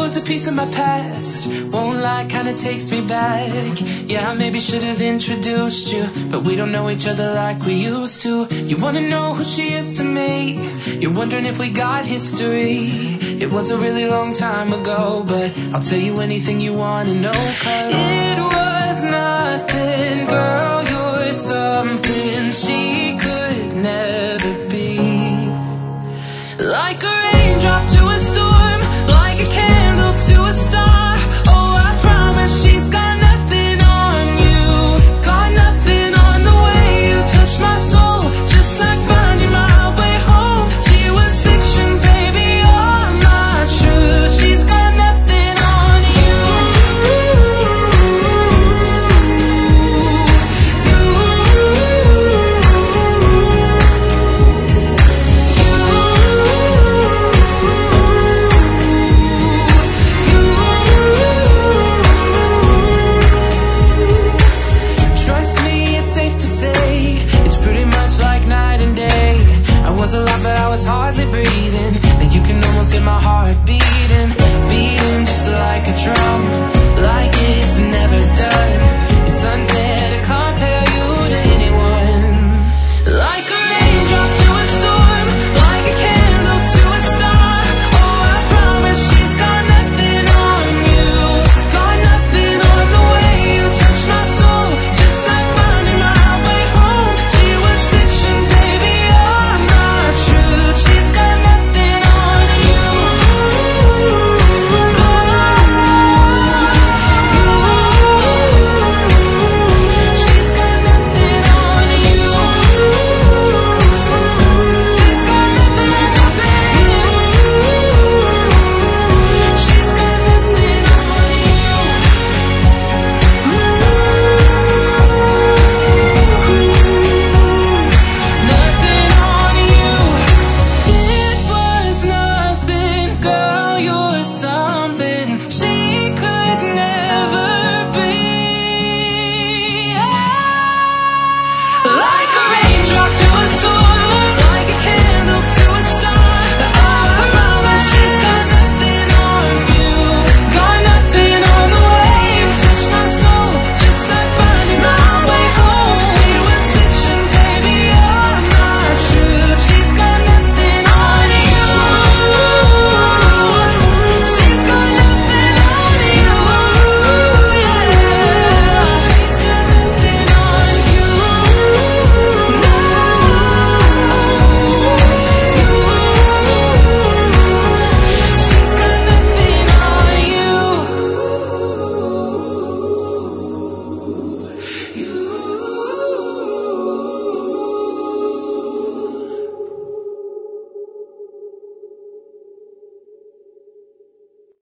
was a piece of my past. Won't lie, kinda takes me back. Yeah, I maybe should have introduced you, but we don't know each other like we used to. You wanna know who she is to me? You're wondering if we got history. It was a really long time ago, but I'll tell you anything you wanna know, 'cause it was nothing, girl, you're something. She